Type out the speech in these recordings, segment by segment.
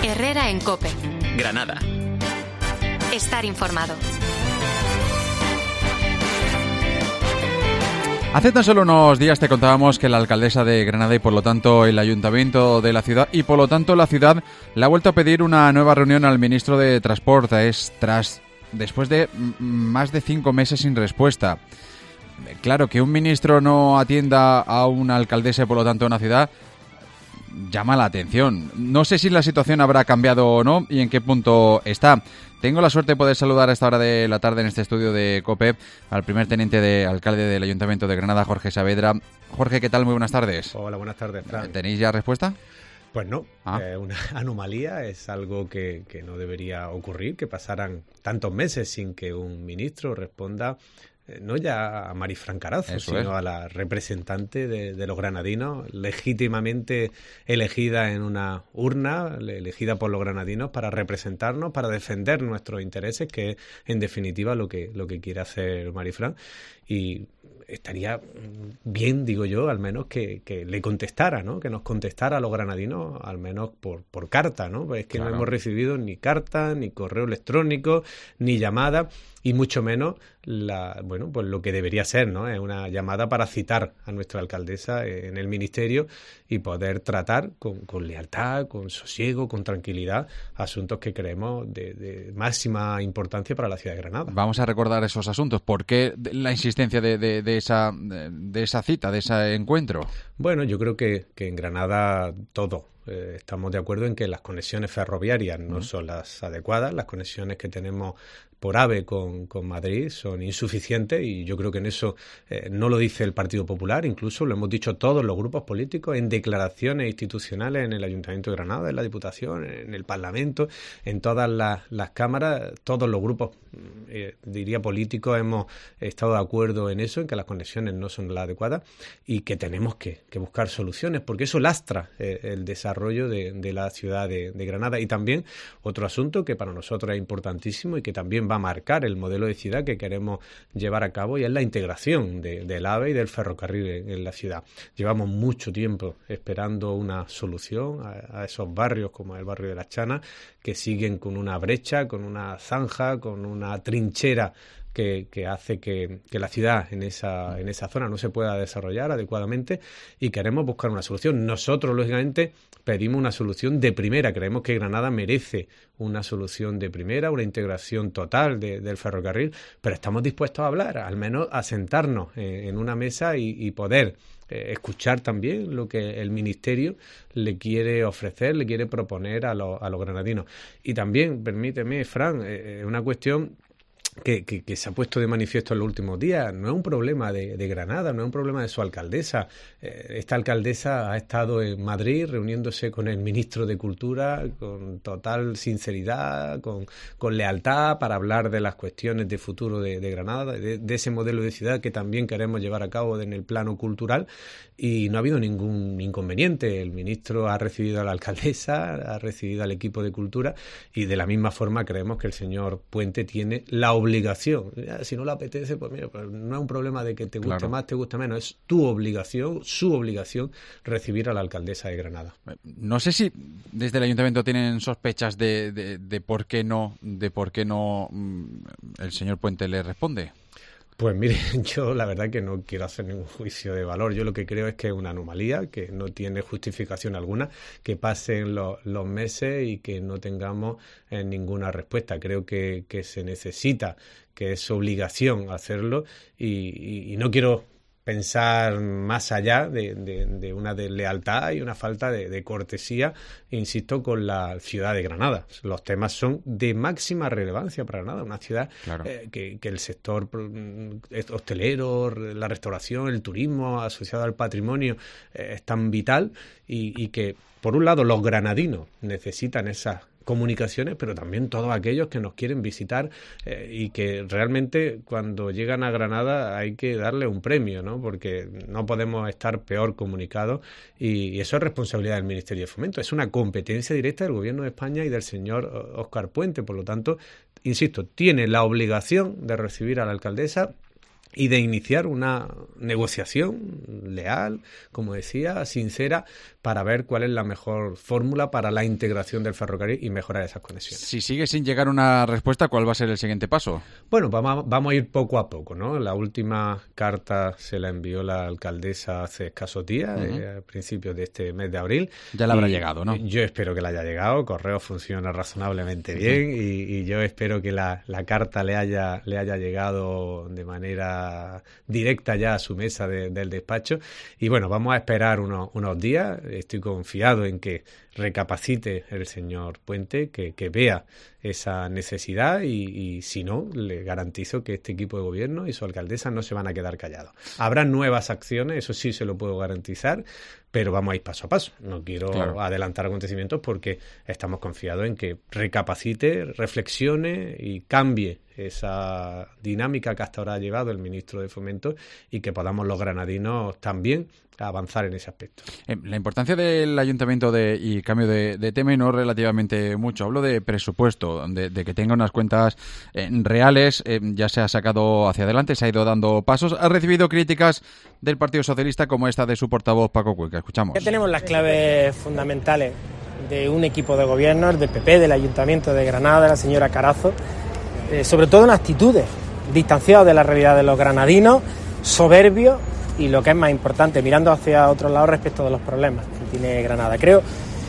Herrera en COPE. Granada. Estar informado. Hace tan solo unos días te contábamos que la alcaldesa de Granada y por lo tanto el ayuntamiento de la ciudad y por lo tanto la ciudad le ha vuelto a pedir una nueva reunión al ministro de Transportes después de más de 5 meses sin respuesta. Claro, que un ministro no atienda a una alcaldesa y por lo tanto a una ciudad llama la atención. No sé si la situación habrá cambiado o no y en qué punto está. Tengo la suerte de poder saludar a esta hora de la tarde en este estudio de COPE al primer teniente de alcalde del Ayuntamiento de Granada, Jorge Saavedra. Jorge, ¿qué tal? Muy buenas tardes. Hola, buenas tardes, Fran. ¿Tenéis ya respuesta? Pues no, una anomalía, es algo que no debería ocurrir, que pasaran tantos meses sin que un ministro responda, no ya a Marifran Carazo, sino a la representante de los granadinos, legítimamente elegida en una urna, elegida por los granadinos para representarnos, para defender nuestros intereses, que es en definitiva lo que quiere hacer Marifran. Y estaría bien, digo yo, al menos que le contestara, ¿no? Que nos contestara a los granadinos, al menos por carta, ¿no? Pues es que claro, no hemos recibido ni carta, ni correo electrónico, ni llamada, y mucho menos pues lo que debería ser, ¿no? Es una llamada para citar a nuestra alcaldesa en el ministerio y poder tratar con lealtad, con sosiego, con tranquilidad, asuntos que creemos de máxima importancia para la ciudad de Granada. Vamos a recordar esos asuntos. ¿Por qué la insistencia de esa cita, de ese encuentro? Bueno, yo creo que en Granada todo. Estamos de acuerdo en que las conexiones ferroviarias no son las adecuadas, las conexiones que tenemos por AVE con Madrid son insuficientes y yo creo que en eso no lo dice el Partido Popular, incluso lo hemos dicho todos los grupos políticos en declaraciones institucionales en el Ayuntamiento de Granada, en la Diputación, en el Parlamento, en todas las cámaras, todos los grupos, diría políticos, hemos estado de acuerdo en eso, en que las conexiones no son las adecuadas y que tenemos que buscar soluciones, porque eso lastra el desarrollo de la ciudad de Granada. Y también otro asunto que para nosotros es importantísimo y que también va a marcar el modelo de ciudad que queremos llevar a cabo, y es la integración del AVE y del ferrocarril en la ciudad. Llevamos mucho tiempo esperando una solución a esos barrios como el barrio de Las Chanas, que siguen con una brecha, con una zanja, con una trinchera que hace que la ciudad en esa zona no se pueda desarrollar adecuadamente, y queremos buscar una solución. Nosotros, lógicamente, pedimos una solución de primera. Creemos que Granada merece una solución de primera, una integración total del ferrocarril, pero estamos dispuestos a hablar, al menos a sentarnos en una mesa y poder escuchar también lo que el Ministerio le quiere ofrecer, le quiere proponer a los granadinos. Y también, permíteme, Fran, una cuestión que se ha puesto de manifiesto en los últimos días. No es un problema de Granada, no es un problema de su alcaldesa. Esta alcaldesa ha estado en Madrid reuniéndose con el ministro de Cultura con total sinceridad, con lealtad, para hablar de las cuestiones de futuro de Granada, de ese modelo de ciudad que también queremos llevar a cabo en el plano cultural, y no ha habido ningún inconveniente. El ministro ha recibido a la alcaldesa, ha recibido al equipo de Cultura, y de la misma forma creemos que el señor Puente tiene la obligación. Si no le apetece, pues mira, pues no es un problema de que te guste más, te guste menos, es tu obligación, su obligación, recibir a la alcaldesa de Granada. No sé si desde el ayuntamiento tienen sospechas de por qué no el señor Puente le responde. Pues mire, yo la verdad que no quiero hacer ningún juicio de valor. Yo lo que creo es que es una anomalía, que no tiene justificación alguna, que pasen los meses y que no tengamos ninguna respuesta. Creo que se necesita, que es obligación hacerlo, y no quiero pensar más allá de una deslealtad y una falta de cortesía, insisto, con la ciudad de Granada. Los temas son de máxima relevancia para Granada, una ciudad que el sector hostelero, la restauración, el turismo asociado al patrimonio es tan vital, y que, por un lado, los granadinos necesitan esas comunicaciones, pero también todos aquellos que nos quieren visitar, y que realmente cuando llegan a Granada hay que darle un premio, ¿no? Porque no podemos estar peor comunicados, y eso es responsabilidad del Ministerio de Fomento, es una competencia directa del Gobierno de España y del señor Óscar Puente. Por lo tanto, insisto, tiene la obligación de recibir a la alcaldesa y de iniciar una negociación leal, como decía, sincera, para ver cuál es la mejor fórmula para la integración del ferrocarril y mejorar esas conexiones. Si sigue sin llegar una respuesta, ¿cuál va a ser el siguiente paso? Bueno, vamos a ir poco a poco, ¿no? La última carta se la envió la alcaldesa hace escasos días, a principios de este mes de abril. Ya le habrá llegado, ¿no? Yo espero que le haya llegado. Correo funciona razonablemente bien y yo espero que la carta le haya llegado de manera directa ya a su mesa del despacho. Y bueno, vamos a esperar unos días. Estoy confiado en que recapacite el señor Puente, que vea esa necesidad y si no, le garantizo que este equipo de gobierno y su alcaldesa no se van a quedar callados. Habrá nuevas acciones, eso sí se lo puedo garantizar, pero vamos a ir paso a paso. No quiero adelantar acontecimientos porque estamos confiados en que recapacite, reflexione y cambie esa dinámica que hasta ahora ha llevado el ministro de Fomento y que podamos los granadinos también avanzar en ese aspecto. La importancia del ayuntamiento y cambio de tema y no relativamente mucho. Hablo de presupuesto, de que tenga unas cuentas reales, ya se ha sacado hacia adelante, se ha ido dando pasos. Ha recibido críticas del Partido Socialista como esta de su portavoz Paco Cuenca. Escuchamos. Ya tenemos las claves fundamentales de un equipo de gobierno, el del PP, del Ayuntamiento de Granada, de la señora Carazo, sobre todo en actitudes, distanciados de la realidad de los granadinos, soberbios y lo que es más importante, mirando hacia otro lado respecto de los problemas que tiene Granada. Creo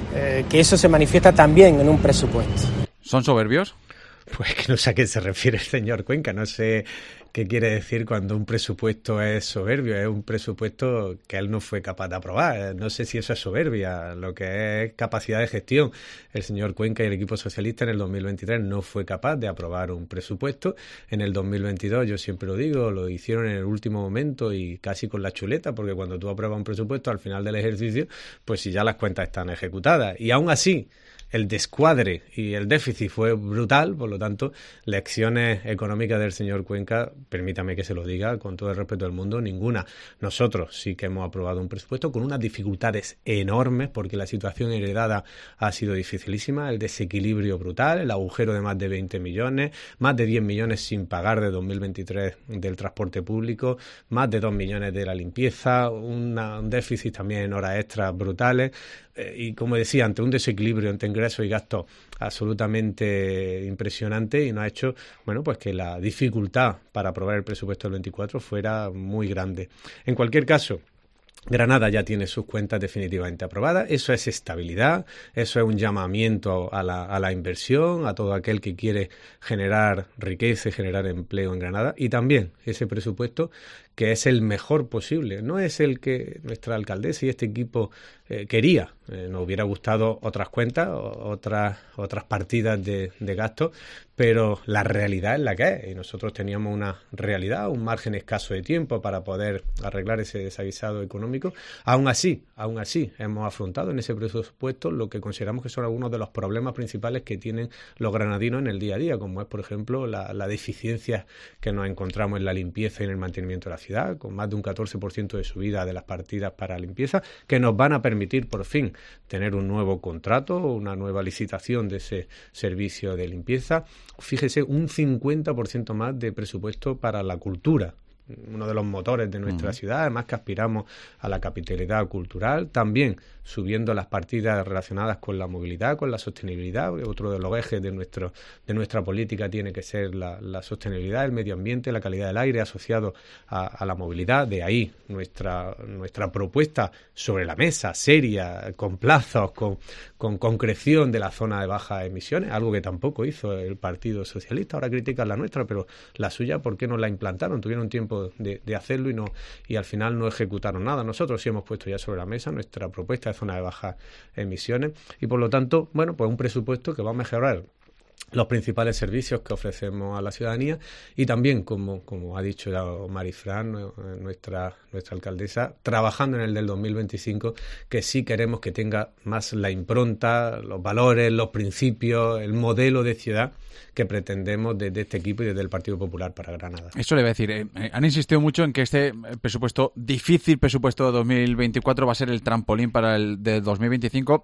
que eso se manifiesta también en un presupuesto. ¿Son soberbios? Pues que no sé a qué se refiere el señor Cuenca, no sé qué quiere decir cuando un presupuesto es soberbio, es un presupuesto que él no fue capaz de aprobar, no sé si eso es soberbia, lo que es capacidad de gestión. El señor Cuenca y el equipo socialista en el 2023 no fue capaz de aprobar un presupuesto, en el 2022 yo siempre lo digo, lo hicieron en el último momento y casi con la chuleta, porque cuando tú apruebas un presupuesto al final del ejercicio, pues si ya las cuentas están ejecutadas, y aún así el descuadre y el déficit fue brutal, por lo tanto, lecciones económicas del señor Cuenca, permítame que se lo diga con todo el respeto del mundo, ninguna. Nosotros sí que hemos aprobado un presupuesto con unas dificultades enormes porque la situación heredada ha sido dificilísima, el desequilibrio brutal, el agujero de más de 20 millones, más de 10 millones sin pagar de 2023 del transporte público, más de 2 millones de la limpieza, un déficit también en horas extras brutales. Y como decía, ante un desequilibrio entre ingresos y gastos absolutamente impresionante y nos ha hecho, bueno, pues que la dificultad para aprobar el presupuesto del 24 fuera muy grande. En cualquier caso, Granada ya tiene sus cuentas definitivamente aprobadas, eso es estabilidad, eso es un llamamiento a la inversión, a todo aquel que quiere generar riqueza y generar empleo en Granada, y también ese presupuesto que es el mejor posible, no es el que nuestra alcaldesa y este equipo quería. Nos hubiera gustado otras cuentas, otras partidas de gasto, pero la realidad es la que es, y nosotros teníamos una realidad, un margen escaso de tiempo para poder arreglar ese desaguisado económico. Aún así, hemos afrontado en ese presupuesto lo que consideramos que son algunos de los problemas principales que tienen los granadinos en el día a día, como es, por ejemplo, la deficiencia que nos encontramos en la limpieza y en el mantenimiento de la ciudad, con más de un 14% de subida de las partidas para limpieza, que nos van a permitir, por fin, tener un nuevo contrato, una nueva licitación de ese servicio de limpieza. Fíjese, un 50% más de presupuesto para la cultura, uno de los motores de nuestra ciudad, además que aspiramos a la capitalidad cultural, también subiendo las partidas relacionadas con la movilidad, con la sostenibilidad. Otro de los ejes de nuestra política tiene que ser la sostenibilidad, el medio ambiente, la calidad del aire asociado a la movilidad. De ahí nuestra propuesta sobre la mesa, seria, con plazos, con concreción de la zona de bajas emisiones, algo que tampoco hizo el Partido Socialista. Ahora critican la nuestra, pero la suya, ¿por qué no la implantaron? Tuvieron tiempo de hacerlo y al final no ejecutaron nada. Nosotros sí hemos puesto ya sobre la mesa nuestra propuesta de zona de bajas emisiones y por lo tanto, bueno, pues un presupuesto que va a mejorar los principales servicios que ofrecemos a la ciudadanía y también, como ha dicho ya Marifran, nuestra alcaldesa, trabajando en el del 2025, que sí queremos que tenga más la impronta, los valores, los principios, el modelo de ciudad que pretendemos desde este equipo y desde el Partido Popular para Granada. Eso le voy a decir, han insistido mucho en que este difícil presupuesto de 2024 va a ser el trampolín para el de 2025.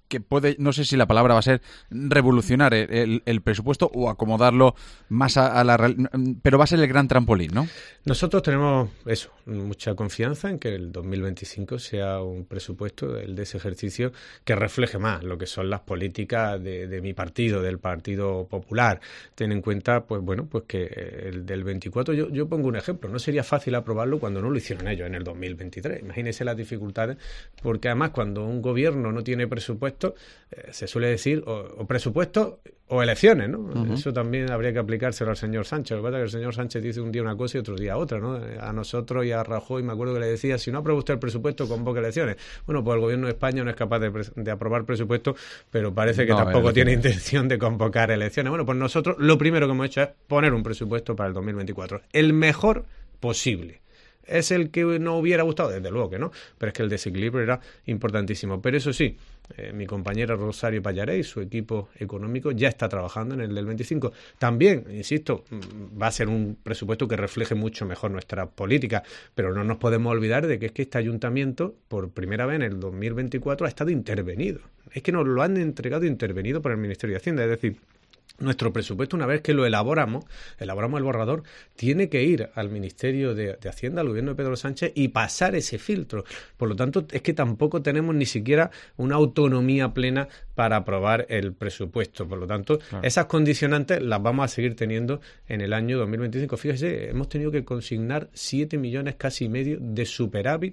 que puede, no sé si la palabra va a ser revolucionar el presupuesto o acomodarlo más a la realidad, pero va a ser el gran trampolín, ¿no? Nosotros tenemos mucha confianza en que el 2025 sea un presupuesto, el de ese ejercicio, que refleje más lo que son las políticas de mi partido, del Partido Popular. Ten en cuenta, pues que el del 24, yo pongo un ejemplo, no sería fácil aprobarlo cuando no lo hicieron ellos en el 2023. Imagínense las dificultades, porque además cuando un gobierno no tiene presupuesto, se suele decir o presupuesto o elecciones, ¿no? Uh-huh. Eso también habría que aplicárselo al señor Sánchez. Lo que pasa es que el señor Sánchez dice un día una cosa y otro día otra, ¿no? A nosotros y a Rajoy me acuerdo que le decía, si no aprueba usted el presupuesto, convoque elecciones. Bueno, pues el gobierno de España no es capaz de aprobar presupuesto, pero parece que tampoco tiene intención de convocar elecciones. Bueno, pues nosotros lo primero que hemos hecho es poner un presupuesto para el 2024, el mejor posible. ¿Es el que no hubiera gustado? Desde luego que no, pero es que el desequilibrio era importantísimo. Pero eso sí, mi compañera Rosario Pallaré y su equipo económico ya está trabajando en el del 25. También, insisto, va a ser un presupuesto que refleje mucho mejor nuestra política, pero no nos podemos olvidar de que es que este ayuntamiento, por primera vez en el 2024, ha estado intervenido. Es que nos lo han entregado intervenido por el Ministerio de Hacienda, es decir, nuestro presupuesto, una vez que lo elaboramos el borrador, tiene que ir al Ministerio de Hacienda, al gobierno de Pedro Sánchez, y pasar ese filtro. Por lo tanto, es que tampoco tenemos ni siquiera una autonomía plena para aprobar el presupuesto. Por lo tanto, claro, esas condicionantes las vamos a seguir teniendo en el año 2025. Fíjese, hemos tenido que consignar 7 millones casi y medio de superávit,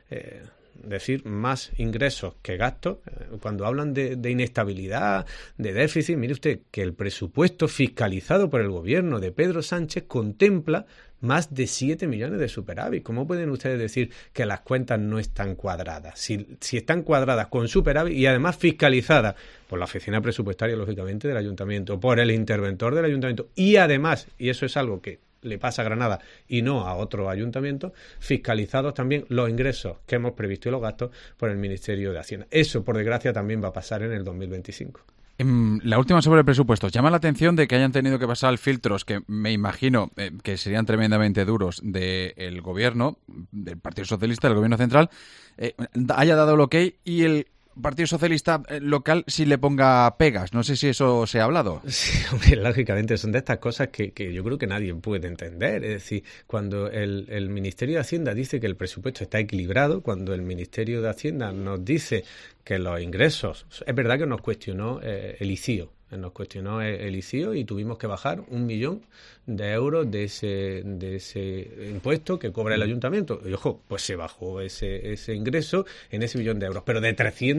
decir, más ingresos que gastos. Cuando hablan de inestabilidad, de déficit, mire usted que el presupuesto fiscalizado por el gobierno de Pedro Sánchez contempla más de 7 millones de superávit. ¿Cómo pueden ustedes decir que las cuentas no están cuadradas? Si están cuadradas con superávit y además fiscalizadas por la oficina presupuestaria, lógicamente, del ayuntamiento, por el interventor del ayuntamiento y además, y eso es algo que le pasa a Granada y no a otro ayuntamiento, fiscalizados también los ingresos que hemos previsto y los gastos por el Ministerio de Hacienda. Eso, por desgracia, también va a pasar en el 2025. La última sobre el presupuesto. Llama la atención de que hayan tenido que pasar filtros que me imagino que serían tremendamente duros del gobierno, del Partido Socialista, del gobierno central, haya dado el ok y el Partido Socialista local sí le ponga pegas. No sé si eso se ha hablado. Sí, hombre, lógicamente son de estas cosas que yo creo que nadie puede entender. Es decir, cuando el Ministerio de Hacienda dice que el presupuesto está equilibrado, cuando el Ministerio de Hacienda nos dice que los ingresos... Es verdad que nos cuestionó el ICIO. Nos cuestionó el ICIO y tuvimos que bajar 1 millón de euros de ese impuesto que cobra el ayuntamiento. Y ojo, pues se bajó ese ingreso en ese 1 millón de euros. Pero de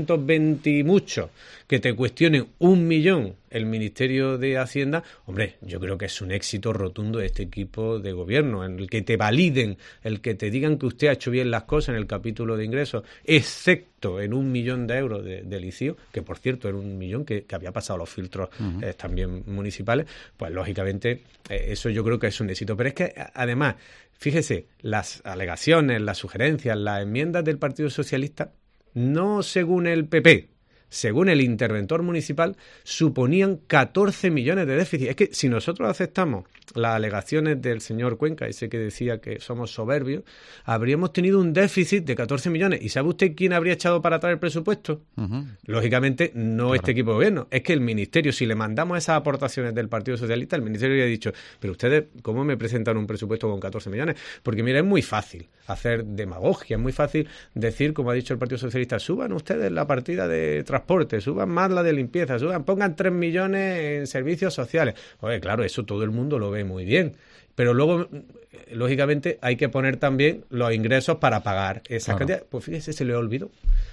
320 y mucho que te cuestionen 1 millón el Ministerio de Hacienda, hombre, yo creo que es un éxito rotundo de este equipo de gobierno, en el que te validen, el que te digan que usted ha hecho bien las cosas en el capítulo de ingresos, excepto en 1 millón de euros del ICIO, que por cierto era 1 millón que había pasado los filtros también municipales, pues lógicamente eso yo creo que es un éxito. Pero es que además, fíjese, las alegaciones, las sugerencias, las enmiendas del Partido Socialista, no según el PP, según el interventor municipal, suponían 14 millones de déficit. Es que si nosotros aceptamos las alegaciones del señor Cuenca, ese que decía que somos soberbios, habríamos tenido un déficit de 14 millones. ¿Y sabe usted quién habría echado para atrás el presupuesto? Lógicamente, no claro, este equipo de gobierno. Es que el Ministerio, si le mandamos esas aportaciones del Partido Socialista, el Ministerio habría dicho, pero ustedes, ¿cómo me presentan un presupuesto con 14 millones? Porque mira, es muy fácil hacer demagogia, es muy fácil decir, como ha dicho el Partido Socialista, suban ustedes la partida de transporte, suban más la de limpieza, pongan 3 millones en servicios sociales. Oye, claro, eso todo el mundo lo ve muy bien. Pero luego, lógicamente, hay que poner también los ingresos para pagar esa cantidad. Pues fíjese, se le olvidó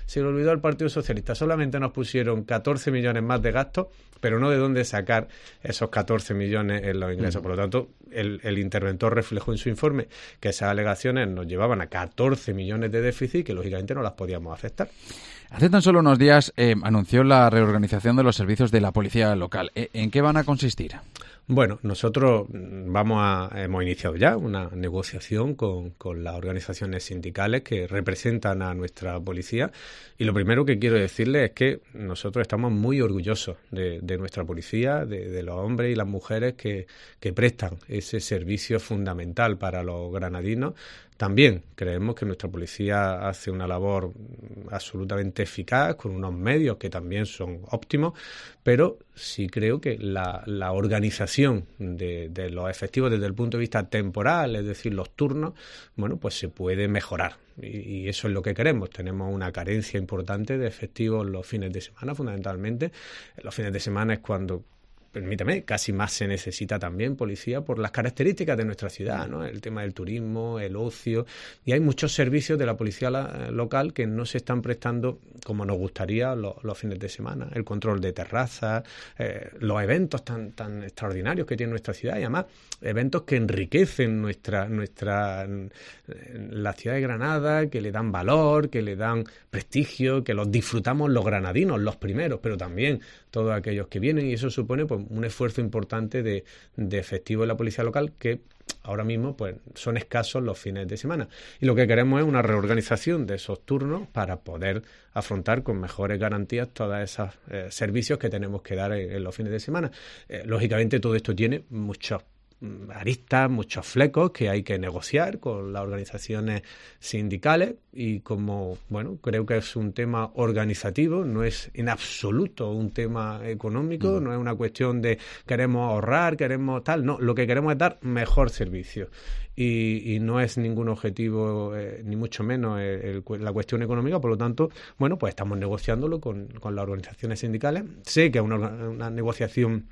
al Partido Socialista. Solamente nos pusieron 14 millones más de gastos, pero no de dónde sacar esos 14 millones en los ingresos. Por lo tanto, el interventor reflejó en su informe que esas alegaciones nos llevaban a 14 millones de déficit que, lógicamente, no las podíamos aceptar. Hace tan solo unos días anunció la reorganización de los servicios de la policía local. ¿En qué van a consistir? Bueno, nosotros hemos iniciado ya una negociación con las organizaciones sindicales que representan a nuestra policía, y lo primero que quiero decirles es que nosotros estamos muy orgullosos de nuestra policía, de los hombres y las mujeres que prestan ese servicio fundamental para los granadinos, También creemos que nuestra policía hace una labor absolutamente eficaz, con unos medios que también son óptimos, pero sí creo que la organización de los efectivos desde el punto de vista temporal, es decir, los turnos, bueno, pues se puede mejorar. Y eso es lo que queremos. Tenemos una carencia importante de efectivos los fines de semana, fundamentalmente. Los fines de semana es cuando, permítame, casi más se necesita también policía por las características de nuestra ciudad, ¿no? El tema del turismo, el ocio, y hay muchos servicios de la policía local que no se están prestando como nos gustaría los fines de semana. El control de terrazas, los eventos tan extraordinarios que tiene nuestra ciudad, y además eventos que enriquecen la ciudad de Granada, que le dan valor, que le dan prestigio, que los disfrutamos los granadinos, los primeros, pero también todos aquellos que vienen, y eso supone pues un esfuerzo importante de efectivo en la policía local que ahora mismo pues son escasos los fines de semana. Y lo que queremos es una reorganización de esos turnos para poder afrontar con mejores garantías todos esos servicios que tenemos que dar en los fines de semana. Lógicamente todo esto tiene muchos aristas, muchos flecos que hay que negociar con las organizaciones sindicales, y como, bueno, creo que es un tema organizativo, no es en absoluto un tema económico, no es una cuestión de queremos ahorrar, queremos tal, no, lo que queremos es dar mejor servicio. Y no es ningún objetivo, ni mucho menos la cuestión económica. Por lo tanto, bueno, pues estamos negociándolo con las organizaciones sindicales. Sé que es una negociación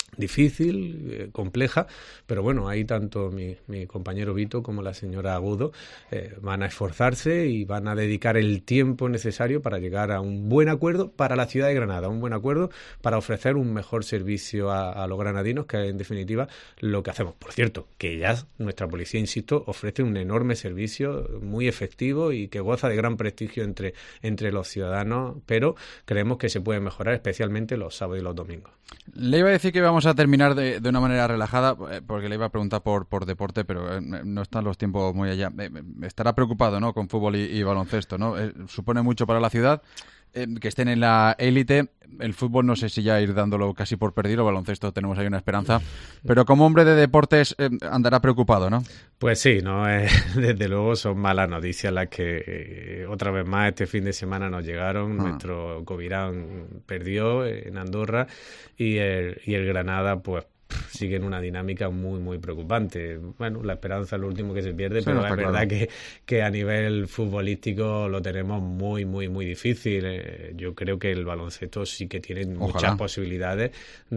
difícil, compleja, pero bueno, ahí tanto mi compañero Vito como la señora Agudo van a esforzarse y van a dedicar el tiempo necesario para llegar a un buen acuerdo para la ciudad de Granada, un buen acuerdo para ofrecer un mejor servicio a los granadinos, que en definitiva lo que hacemos. Por cierto, que ya nuestra policía, insisto, ofrece un enorme servicio muy efectivo y que goza de gran prestigio entre los ciudadanos, pero creemos que se puede mejorar, especialmente los sábados y los domingos. Le iba a decir que vamos a terminar de una manera relajada, porque le iba a preguntar por deporte, pero no están los tiempos muy allá. Estará preocupado, ¿no?, con fútbol y baloncesto, ¿no? Supone mucho para la ciudad que estén en la élite. El fútbol no sé si ya ir dándolo casi por perdido, el baloncesto tenemos ahí una esperanza, pero como hombre de deportes andará preocupado, ¿no? Pues sí, no, desde luego son malas noticias las que otra vez más este fin de semana nos llegaron. Nuestro Covirán perdió en Andorra y el Granada pues sigue en una dinámica muy, muy preocupante. Bueno, la esperanza es lo último que se pierde, pero es verdad que a nivel futbolístico lo tenemos muy, muy, muy difícil. Yo creo que el baloncesto sí que tiene muchas posibilidades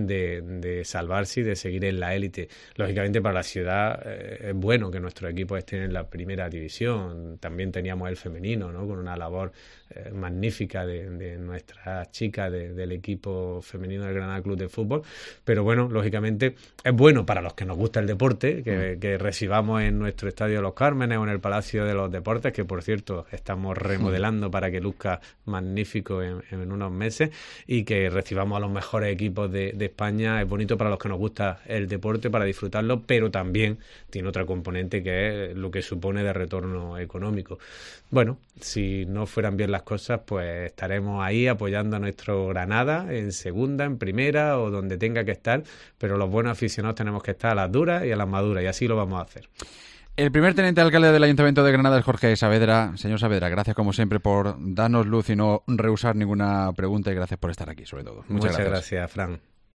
de salvarse y de seguir en la élite. Lógicamente para la ciudad es bueno que nuestros equipos estén en la primera división. También teníamos el femenino, ¿no?, con una labor magnífica de nuestras chicas del equipo femenino del Granada Club de Fútbol. Pero bueno, lógicamente es bueno para los que nos gusta el deporte que recibamos en nuestro Estadio de los Cármenes o en el Palacio de los Deportes, que por cierto estamos remodelando para que luzca magnífico en unos meses, y que recibamos a los mejores equipos de España. Es bonito para los que nos gusta el deporte, para disfrutarlo, pero también tiene otra componente que es lo que supone de retorno económico. Bueno, si no fueran bien las cosas, pues estaremos ahí apoyando a nuestro Granada en segunda, en primera o donde tenga que estar, pero los buenos aficionados tenemos que estar a las duras y a las maduras, y así lo vamos a hacer. El primer teniente alcalde del Ayuntamiento de Granada es Jorge Saavedra. Señor Saavedra, gracias como siempre por darnos luz y no rehusar ninguna pregunta, y gracias por estar aquí, sobre todo. Muchas gracias, Fran.